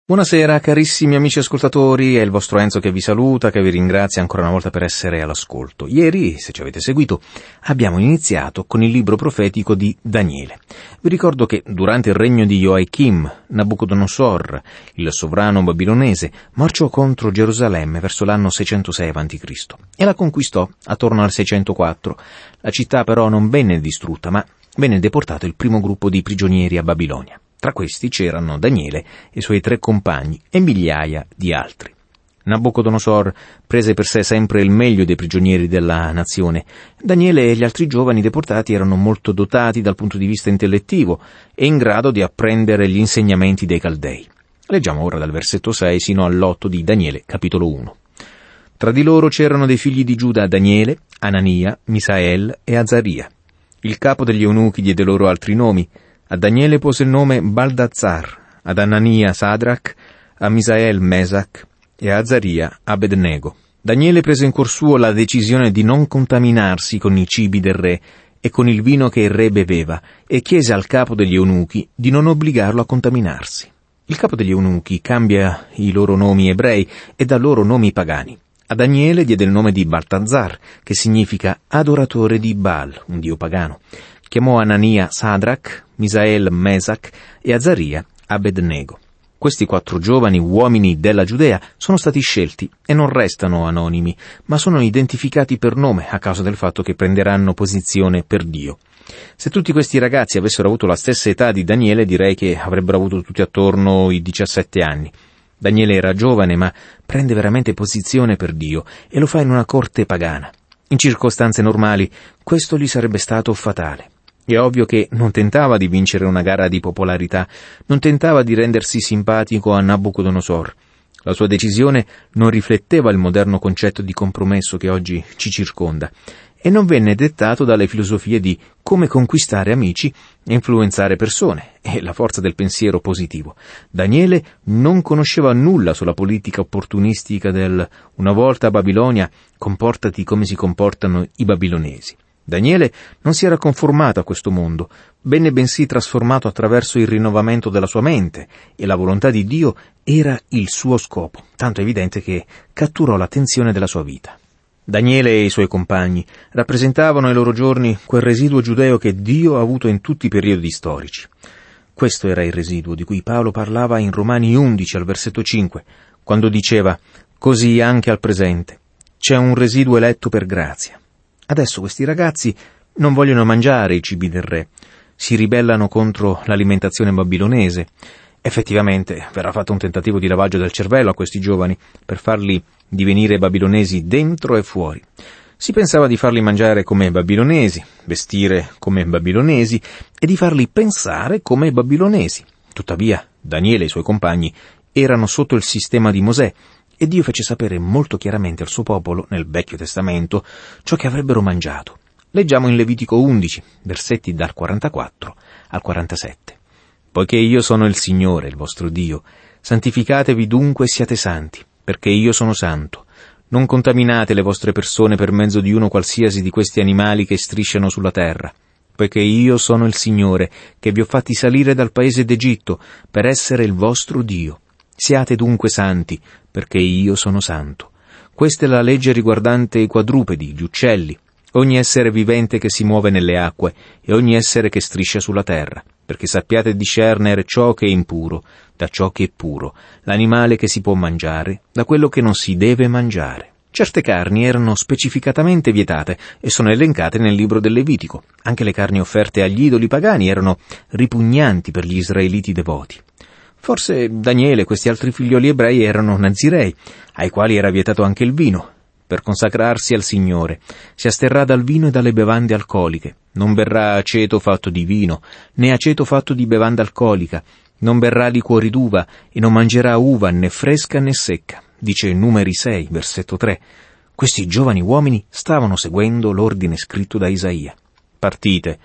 Buonasera carissimi amici ascoltatori, è il vostro Enzo che vi saluta, che vi ringrazia ancora una volta per essere all'ascolto. Ieri, se ci avete seguito, abbiamo iniziato con il libro profetico di Daniele. Vi ricordo che durante il regno di Joachim, Nabucodonosor, il sovrano babilonese, marciò contro Gerusalemme verso l'anno 606 a.C. e la conquistò attorno al 604. La città però non venne distrutta, ma venne deportato il primo gruppo di prigionieri a Babilonia. Tra questi c'erano Daniele e i suoi 3 compagni e migliaia di altri. Nabucodonosor prese per sé sempre il meglio dei prigionieri della nazione. Daniele e gli altri giovani deportati erano molto dotati dal punto di vista intellettivo e in grado di apprendere gli insegnamenti dei Caldei. Leggiamo ora dal versetto 6 sino all'8 di Daniele, capitolo 1. Tra di loro c'erano dei figli di Giuda Daniele, Anania, Misael e Azaria. Il capo degli eunuchi diede loro altri nomi. A Daniele pose il nome Baldazzar, ad Anania Sadrach, a Misael Mesac e a Azaria Abednego. Daniele prese in cuor suo la decisione di non contaminarsi con i cibi del re e con il vino che il re beveva e chiese al capo degli eunuchi di non obbligarlo a contaminarsi. Il capo degli eunuchi cambia i loro nomi ebrei e dà loro nomi pagani. A Daniele diede il nome di Baltazzar, che significa adoratore di Baal, un dio pagano. Chiamò Anania Sadrach, Misael Mesac e Azaria Abednego. Questi 4 giovani uomini della Giudea sono stati scelti e non restano anonimi, ma sono identificati per nome a causa del fatto che prenderanno posizione per Dio. Se tutti questi ragazzi avessero avuto la stessa età di Daniele, direi che avrebbero avuto tutti attorno i 17 anni. Daniele era giovane, ma prende veramente posizione per Dio e lo fa in una corte pagana. In circostanze normali, questo gli sarebbe stato fatale. È ovvio che non tentava di vincere una gara di popolarità, non tentava di rendersi simpatico a Nabucodonosor. La sua decisione non rifletteva il moderno concetto di compromesso che oggi ci circonda e non venne dettato dalle filosofie di come conquistare amici e influenzare persone e la forza del pensiero positivo. Daniele non conosceva nulla sulla politica opportunistica del una volta a Babilonia, comportati come si comportano i babilonesi. Daniele non si era conformato a questo mondo, venne bensì trasformato attraverso il rinnovamento della sua mente, e la volontà di Dio era il suo scopo, tanto evidente che catturò l'attenzione della sua vita. Daniele e i suoi compagni rappresentavano ai loro giorni quel residuo giudeo che Dio ha avuto in tutti i periodi storici. Questo era il residuo di cui Paolo parlava in Romani 11 al versetto 5, quando diceva «Così anche al presente c'è un residuo eletto per grazia». Adesso questi ragazzi non vogliono mangiare i cibi del re, si ribellano contro l'alimentazione babilonese. Effettivamente verrà fatto un tentativo di lavaggio del cervello a questi giovani per farli divenire babilonesi dentro e fuori. Si pensava di farli mangiare come babilonesi, vestire come babilonesi e di farli pensare come babilonesi. Tuttavia, Daniele e i suoi compagni erano sotto il sistema di Mosè, e Dio fece sapere molto chiaramente al suo popolo, nel Vecchio Testamento, ciò che avrebbero mangiato. Leggiamo in Levitico 11, versetti dal 44 al 47. «Poiché io sono il Signore, il vostro Dio, santificatevi dunque e siate santi, perché io sono santo. Non contaminate le vostre persone per mezzo di uno qualsiasi di questi animali che strisciano sulla terra, poiché io sono il Signore, che vi ho fatti salire dal paese d'Egitto, per essere il vostro Dio. Siate dunque santi, perché io sono santo. Questa è la legge riguardante i quadrupedi, gli uccelli, ogni essere vivente che si muove nelle acque e ogni essere che striscia sulla terra, perché sappiate discernere ciò che è impuro da ciò che è puro, l'animale che si può mangiare da quello che non si deve mangiare». Certe carni erano specificatamente vietate e sono elencate nel libro del Levitico. Anche le carni offerte agli idoli pagani erano ripugnanti per gli israeliti devoti. Forse Daniele e questi altri figlioli ebrei erano nazirei, ai quali era vietato anche il vino. Per consacrarsi al Signore si asterrà dal vino e dalle bevande alcoliche. Non berrà aceto fatto di vino, né aceto fatto di bevanda alcolica. Non berrà liquori d'uva e non mangerà uva né fresca né secca. Dice Numeri 6, versetto 3. Questi giovani uomini stavano seguendo l'ordine scritto da Isaia. Partite,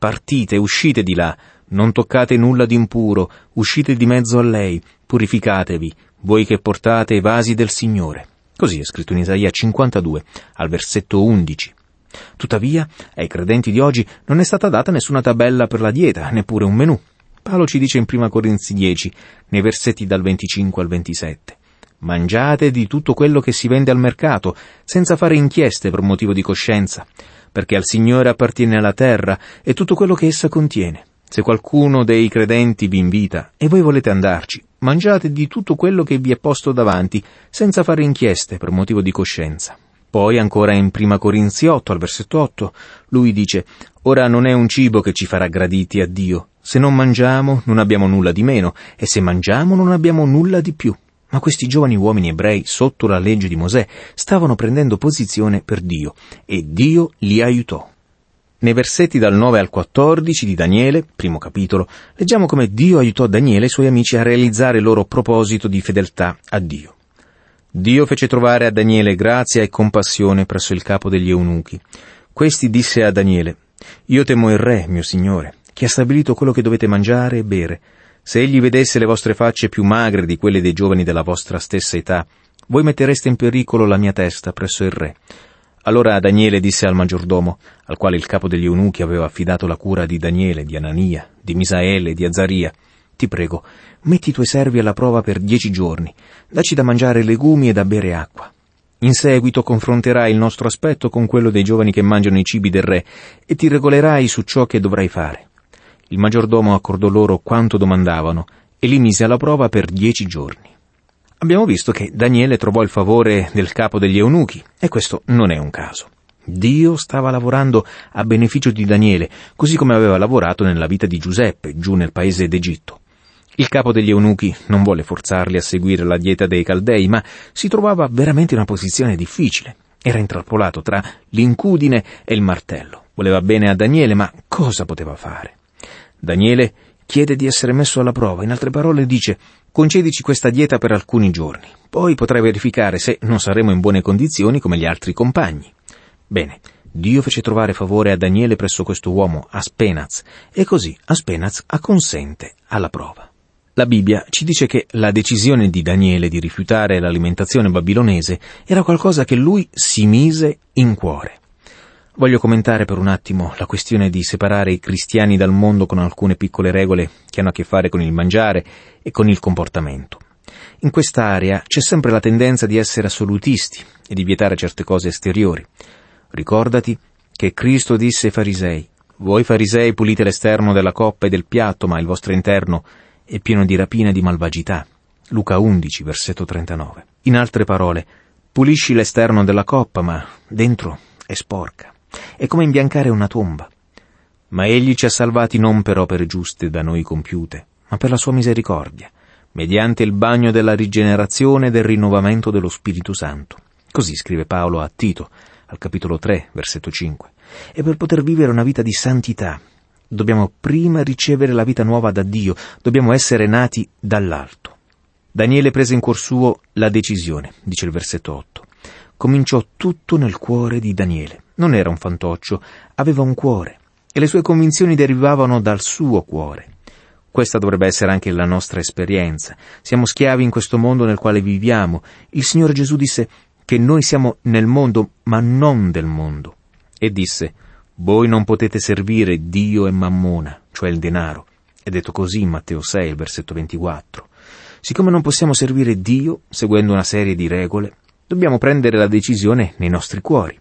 uscite di là. Non toccate nulla di impuro, uscite di mezzo a lei, purificatevi, voi che portate i vasi del Signore. Così è scritto in Isaia 52, al versetto 11. Tuttavia, ai credenti di oggi non è stata data nessuna tabella per la dieta, neppure un menù. Paolo ci dice in 1 Corinzi 10, nei versetti dal 25 al 27, «Mangiate di tutto quello che si vende al mercato, senza fare inchieste per motivo di coscienza, perché al Signore appartiene la terra e tutto quello che essa contiene. Se qualcuno dei credenti vi invita e voi volete andarci, mangiate di tutto quello che vi è posto davanti, senza fare inchieste per motivo di coscienza». Poi ancora in 1 Corinzi 8, al versetto 8, lui dice, «Ora non è un cibo che ci farà graditi a Dio. Se non mangiamo, non abbiamo nulla di meno, e se mangiamo, non abbiamo nulla di più». Ma questi giovani uomini ebrei, sotto la legge di Mosè, stavano prendendo posizione per Dio, e Dio li aiutò. Nei versetti dal 9 al 14 di Daniele, primo capitolo, leggiamo come Dio aiutò Daniele e i suoi amici a realizzare il loro proposito di fedeltà a Dio. Dio fece trovare a Daniele grazia e compassione presso il capo degli eunuchi. Questi disse a Daniele, «Io temo il re, mio signore, che ha stabilito quello che dovete mangiare e bere. Se egli vedesse le vostre facce più magre di quelle dei giovani della vostra stessa età, voi mettereste in pericolo la mia testa presso il re». Allora Daniele disse al maggiordomo, al quale il capo degli eunuchi aveva affidato la cura di Daniele, di Anania, di Misaele, di Azaria, «Ti prego, metti i tuoi servi alla prova per 10 giorni, dacci da mangiare legumi e da bere acqua. In seguito confronterai il nostro aspetto con quello dei giovani che mangiano i cibi del re e ti regolerai su ciò che dovrai fare». Il maggiordomo accordò loro quanto domandavano e li mise alla prova per 10 giorni. Abbiamo visto che Daniele trovò il favore del capo degli eunuchi, e questo non è un caso. Dio stava lavorando a beneficio di Daniele, così come aveva lavorato nella vita di Giuseppe, giù nel paese d'Egitto. Il capo degli eunuchi non volle forzarli a seguire la dieta dei Caldei, ma si trovava veramente in una posizione difficile. Era intrappolato tra l'incudine e il martello. Voleva bene a Daniele, ma cosa poteva fare? Daniele chiede di essere messo alla prova, in altre parole dice, «Concedici questa dieta per alcuni giorni, poi potrai verificare se non saremo in buone condizioni come gli altri compagni». Bene, Dio fece trovare favore a Daniele presso questo uomo, Aspenaz, e così Aspenaz acconsente alla prova. La Bibbia ci dice che la decisione di Daniele di rifiutare l'alimentazione babilonese era qualcosa che lui si mise in cuore. Voglio commentare per un attimo la questione di separare i cristiani dal mondo con alcune piccole regole che hanno a che fare con il mangiare e con il comportamento. In quest'area c'è sempre la tendenza di essere assolutisti e di vietare certe cose esteriori. Ricordati che Cristo disse ai farisei, «Voi farisei pulite l'esterno della coppa e del piatto, ma il vostro interno è pieno di rapina e di malvagità». Luca 11, versetto 39. In altre parole, pulisci l'esterno della coppa, ma dentro è sporca. È come imbiancare una tomba. Ma egli ci ha salvati non per opere giuste da noi compiute, ma per la sua misericordia, mediante il bagno della rigenerazione e del rinnovamento dello Spirito Santo. Così scrive Paolo a Tito, al capitolo 3, versetto 5. E per poter vivere una vita di santità, dobbiamo prima ricevere la vita nuova da Dio, dobbiamo essere nati dall'alto. Daniele prese in cuor suo la decisione, dice il versetto 8. Cominciò tutto nel cuore di Daniele. Non era un fantoccio, aveva un cuore, e le sue convinzioni derivavano dal suo cuore. Questa dovrebbe essere anche la nostra esperienza. Siamo schiavi in questo mondo nel quale viviamo. Il Signore Gesù disse che noi siamo nel mondo, ma non del mondo. E disse, voi non potete servire Dio e Mammona, cioè il denaro. È detto così in Matteo 6, il versetto 24. Siccome non possiamo servire Dio, seguendo una serie di regole, dobbiamo prendere la decisione nei nostri cuori.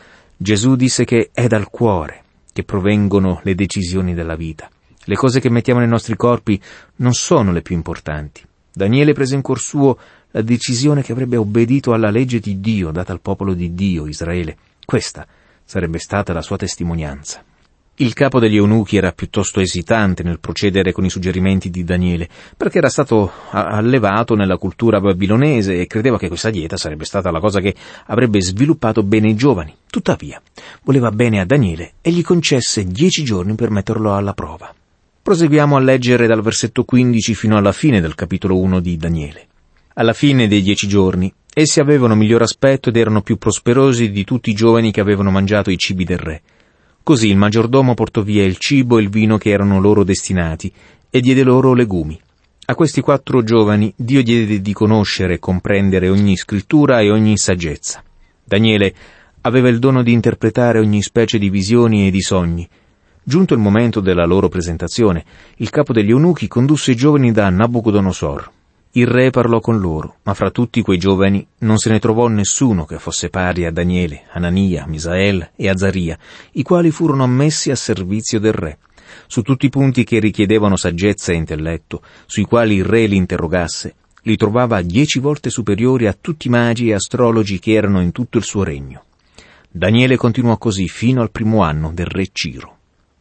Gesù disse che è dal cuore che provengono le decisioni della vita. Le cose che mettiamo nei nostri corpi non sono le più importanti. Daniele prese in cuor suo la decisione che avrebbe obbedito alla legge di Dio data al popolo di Dio, Israele. Questa sarebbe stata la sua testimonianza. Il capo degli eunuchi era piuttosto esitante nel procedere con i suggerimenti di Daniele, perché era stato allevato nella cultura babilonese e credeva che questa dieta sarebbe stata la cosa che avrebbe sviluppato bene i giovani. Tuttavia, voleva bene a Daniele e gli concesse 10 giorni per metterlo alla prova. Proseguiamo a leggere dal versetto 15 fino alla fine del capitolo 1 di Daniele. Alla fine dei 10 giorni, essi avevano miglior aspetto ed erano più prosperosi di tutti i giovani che avevano mangiato i cibi del re. Così il maggiordomo portò via il cibo e il vino che erano loro destinati e diede loro legumi. A questi 4 giovani Dio diede di conoscere e comprendere ogni scrittura e ogni saggezza. Daniele aveva il dono di interpretare ogni specie di visioni e di sogni. Giunto il momento della loro presentazione, il capo degli eunuchi condusse i giovani da Nabucodonosor. Il re parlò con loro, ma fra tutti quei giovani non se ne trovò nessuno che fosse pari a Daniele, Anania, Misael e Azaria, i quali furono ammessi a servizio del re. Su tutti i punti che richiedevano saggezza e intelletto, sui quali il re li interrogasse, li trovava 10 volte superiori a tutti i magi e astrologi che erano in tutto il suo regno. Daniele continuò così fino al primo anno del re Ciro.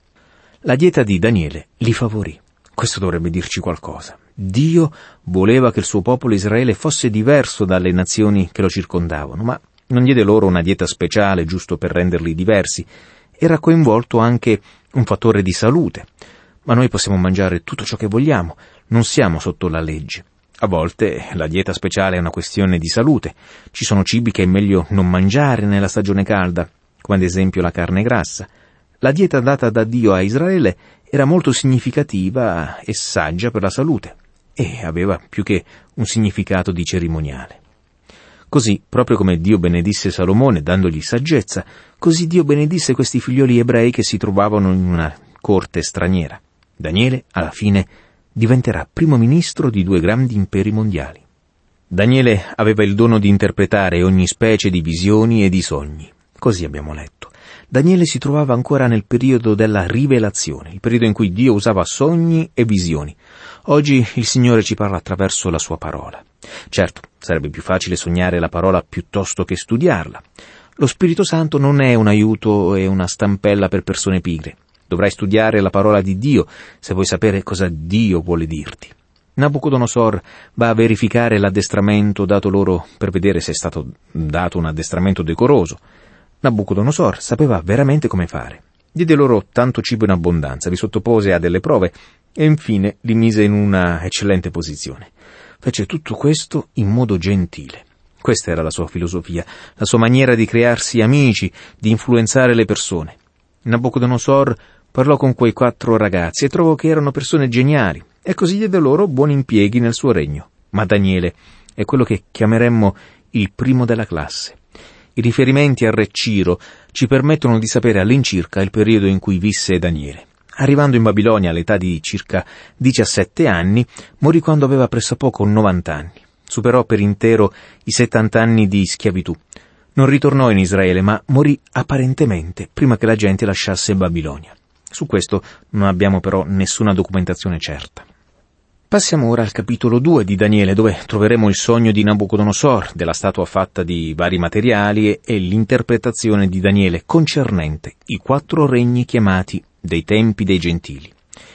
La dieta di Daniele li favorì. Questo dovrebbe dirci qualcosa. Dio voleva che il suo popolo Israele fosse diverso dalle nazioni che lo circondavano, ma non diede loro una dieta speciale giusto per renderli diversi. Era coinvolto anche un fattore di salute. Ma noi possiamo mangiare tutto ciò che vogliamo, non siamo sotto la legge. A volte la dieta speciale è una questione di salute. Ci sono cibi che è meglio non mangiare nella stagione calda, come ad esempio la carne grassa. La dieta data da Dio a Israele era molto significativa e saggia per la salute e aveva più che un significato di cerimoniale. Così, proprio come Dio benedisse Salomone dandogli saggezza, così Dio benedisse questi figlioli ebrei che si trovavano in una corte straniera. Daniele, alla fine, diventerà primo ministro di 2 grandi imperi mondiali. Daniele aveva il dono di interpretare ogni specie di visioni e di sogni. Così abbiamo letto. Daniele si trovava ancora nel periodo della rivelazione, il periodo in cui Dio usava sogni e visioni. Oggi il Signore ci parla attraverso la sua parola. Certo, sarebbe più facile sognare la parola piuttosto che studiarla. Lo Spirito Santo non è un aiuto e una stampella per persone pigre. Dovrai studiare la parola di Dio se vuoi sapere cosa Dio vuole dirti. Nabucodonosor va a verificare l'addestramento dato loro per vedere se è stato dato un addestramento decoroso. Nabucodonosor sapeva veramente come fare. Diede loro tanto cibo in abbondanza, li sottopose a delle prove e infine li mise in una eccellente posizione. Fece tutto questo in modo gentile. Questa era la sua filosofia, la sua maniera di crearsi amici, di influenzare le persone. Nabucodonosor parlò con quei 4 ragazzi e trovò che erano persone geniali e così diede loro buoni impieghi nel suo regno. Ma Daniele è quello che chiameremmo il primo della classe. I riferimenti al re Ciro ci permettono di sapere all'incirca il periodo in cui visse Daniele. Arrivando in Babilonia all'età di circa 17 anni, morì quando aveva pressappoco 90 anni. Superò per intero i 70 anni di schiavitù. Non ritornò in Israele, ma morì apparentemente prima che la gente lasciasse Babilonia. Su questo non abbiamo però nessuna documentazione certa. Passiamo ora al capitolo 2 di Daniele, dove troveremo il sogno di Nabucodonosor, della statua fatta di vari materiali e l'interpretazione di Daniele concernente i 4 regni chiamati dei tempi dei gentili.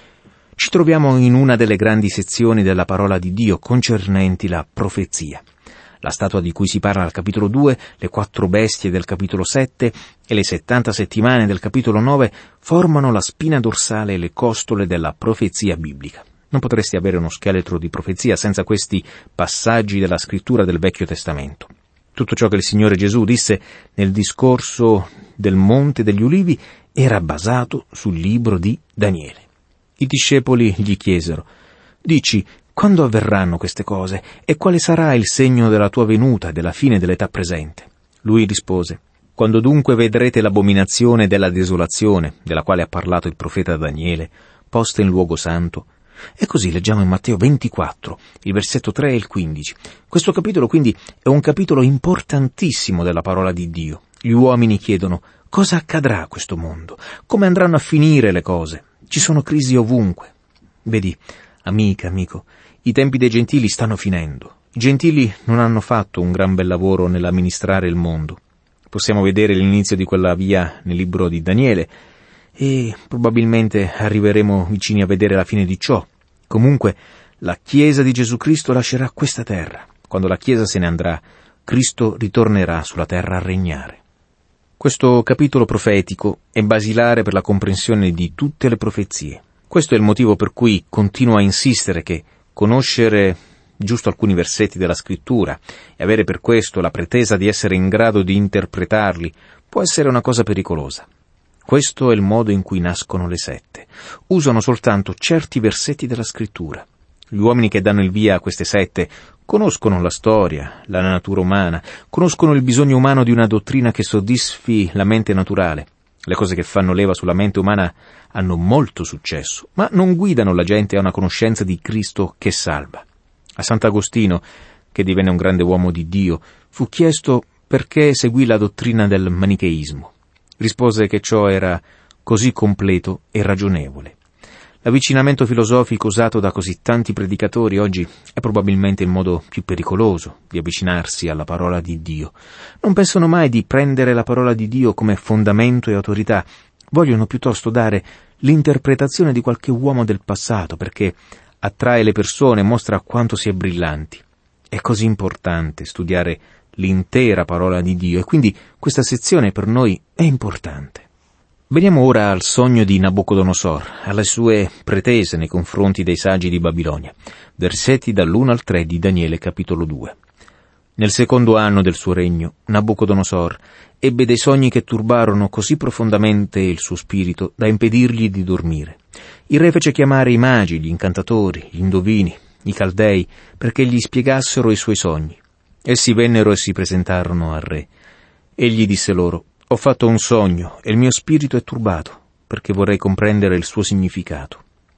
Ci troviamo in una delle grandi sezioni della parola di Dio concernenti la profezia. La statua di cui si parla al capitolo 2, le 4 bestie del capitolo 7 e le 70 settimane del capitolo 9 formano la spina dorsale e le costole della profezia biblica. Non potresti avere uno scheletro di profezia senza questi passaggi della scrittura del Vecchio Testamento. Tutto ciò che il Signore Gesù disse nel discorso del Monte degli Ulivi era basato sul libro di Daniele. I discepoli gli chiesero: «Dici, quando avverranno queste cose e quale sarà il segno della tua venuta e della fine dell'età presente?» Lui rispose: «Quando dunque vedrete l'abominazione della desolazione, della quale ha parlato il profeta Daniele, posta in luogo santo». E così leggiamo in Matteo 24, il versetto 3 e il 15. Questo capitolo quindi è un capitolo importantissimo della parola di Dio. Gli uomini chiedono: cosa accadrà a questo mondo? Come andranno a finire le cose? Ci sono crisi ovunque. Vedi, amica, amico, i tempi dei gentili stanno finendo. I gentili non hanno fatto un gran bel lavoro nell'amministrare il mondo. Possiamo vedere l'inizio di quella via nel libro di Daniele e probabilmente arriveremo vicini a vedere la fine di ciò. Comunque, la Chiesa di Gesù Cristo lascerà questa terra. Quando la Chiesa se ne andrà, Cristo ritornerà sulla terra a regnare. Questo capitolo profetico è basilare per la comprensione di tutte le profezie. Questo è il motivo per cui continuo a insistere che conoscere giusto alcuni versetti della Scrittura e avere per questo la pretesa di essere in grado di interpretarli può essere una cosa pericolosa. Questo è il modo in cui nascono le sette. Usano soltanto certi versetti della Scrittura. Gli uomini che danno il via a queste sette conoscono la storia, la natura umana, conoscono il bisogno umano di una dottrina che soddisfi la mente naturale. Le cose che fanno leva sulla mente umana hanno molto successo, ma non guidano la gente a una conoscenza di Cristo che salva. A Sant'Agostino, che divenne un grande uomo di Dio, fu chiesto perché seguì la dottrina del manicheismo. Rispose che ciò era così completo e ragionevole. L'avvicinamento filosofico usato da così tanti predicatori oggi è probabilmente il modo più pericoloso di avvicinarsi alla parola di Dio. Non pensano mai di prendere la parola di Dio come fondamento e autorità, vogliono piuttosto dare l'interpretazione di qualche uomo del passato, perché attrae le persone e mostra quanto si è brillanti. È così importante studiare l'intera parola di Dio e quindi questa sezione per noi è importante. Veniamo ora al sogno di Nabucodonosor, alle sue pretese nei confronti dei saggi di Babilonia. Versetti dall'1 al 3 di Daniele capitolo 2. Nel secondo anno del suo regno, Nabucodonosor ebbe dei sogni che turbarono così profondamente il suo spirito da impedirgli di dormire. Il re fece chiamare i magi, gli incantatori, gli indovini, i caldei, perché gli spiegassero i suoi sogni. Essi vennero e si presentarono al re. Egli disse loro: «Ho fatto un sogno e il mio spirito è turbato, perché vorrei comprendere il suo significato».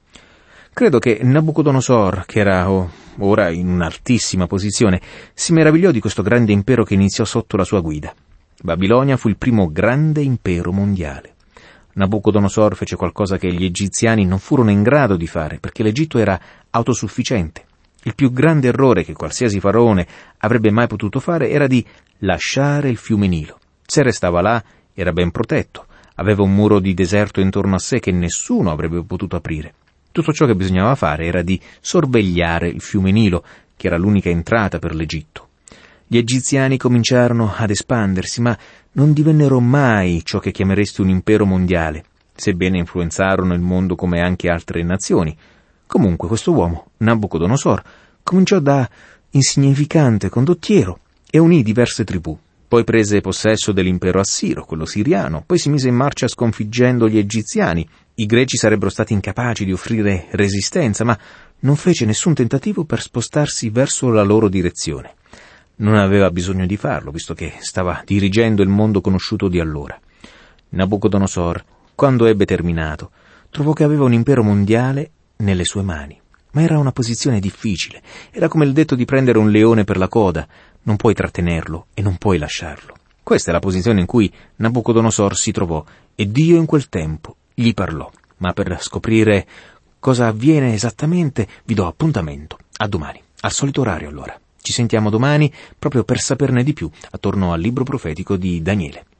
Credo che Nabucodonosor, che era ora in un'altissima posizione, si meravigliò di questo grande impero che iniziò sotto la sua guida. Babilonia fu il primo grande impero mondiale. Nabucodonosor fece qualcosa che gli egiziani non furono in grado di fare, perché l'Egitto era autosufficiente. Il più grande errore che qualsiasi faraone avrebbe mai potuto fare era di lasciare il fiume Nilo. Se restava là, era ben protetto, aveva un muro di deserto intorno a sé che nessuno avrebbe potuto aprire. Tutto ciò che bisognava fare era di sorvegliare il fiume Nilo, che era l'unica entrata per l'Egitto. Gli egiziani cominciarono ad espandersi, ma non divennero mai ciò che chiameresti un impero mondiale, sebbene influenzarono il mondo come anche altre nazioni. Comunque questo uomo, Nabucodonosor, cominciò da insignificante condottiero e unì diverse tribù. Poi prese possesso dell'impero assiro, quello siriano, poi si mise in marcia sconfiggendo gli egiziani. I greci sarebbero stati incapaci di offrire resistenza, ma non fece nessun tentativo per spostarsi verso la loro direzione. Non aveva bisogno di farlo, visto che stava dirigendo il mondo conosciuto di allora. Nabucodonosor, quando ebbe terminato, trovò che aveva un impero mondiale nelle sue mani. Ma era una posizione difficile. Era come il detto di prendere un leone per la coda. Non puoi trattenerlo e non puoi lasciarlo. Questa è la posizione in cui Nabucodonosor si trovò e Dio in quel tempo gli parlò. Ma per scoprire cosa avviene esattamente vi do appuntamento a domani, al solito orario allora. Ci sentiamo domani proprio per saperne di più attorno al libro profetico di Daniele.